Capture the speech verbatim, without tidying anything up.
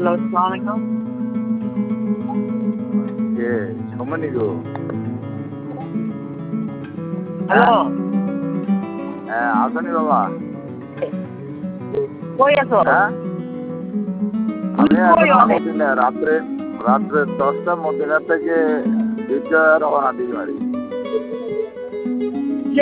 Hello, আসসালামু আলাইকুম। কে সমনি গো? হ্যাঁ হ্যালো, হ্যাঁ আসনি বাবা? কই আছো? হ্যাঁ তুমি আমি কই এখন অনে? মদিনা রাত্রে রাত্রে দশটা মদিনা থেকে দুইটা রওনা দিই বাড়ি।